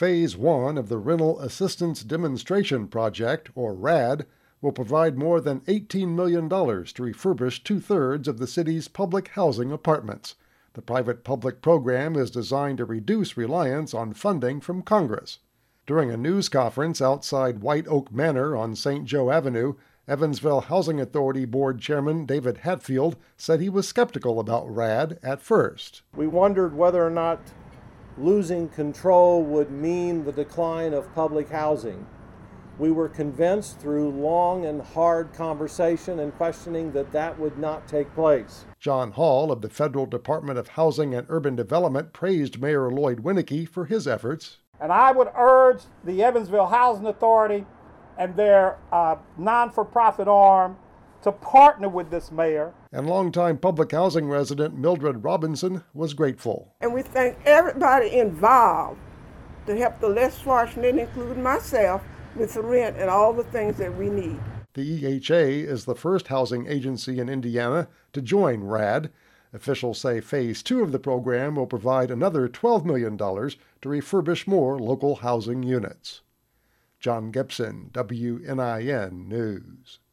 Phase 1 of the Rental Assistance Demonstration Project, or RAD, will provide more than $18 million to refurbish two-thirds of the city's public housing apartments. The private-public program is designed to reduce reliance on funding from Congress. During a news conference outside White Oak Manor on St. Joe Avenue, Evansville Housing Authority Board Chairman David Hatfield said he was skeptical about RAD at first. We wondered whether or not losing control would mean the decline of public housing. We were convinced through long and hard conversation and questioning that that would not take place. John Hall of the Federal Department of Housing and Urban Development praised Mayor Lloyd Winnecke for his efforts. And I would urge the Evansville Housing Authority and their non-for-profit arm to partner with this mayor. And longtime public housing resident Mildred Robinson was grateful. And we thank everybody involved to help the less fortunate, including myself, with the rent and all the things that we need. The EHA is the first housing agency in Indiana to join RAD. Officials say Phase 2 of the program will provide another $12 million to refurbish more local housing units. John Gibson, WNIN News.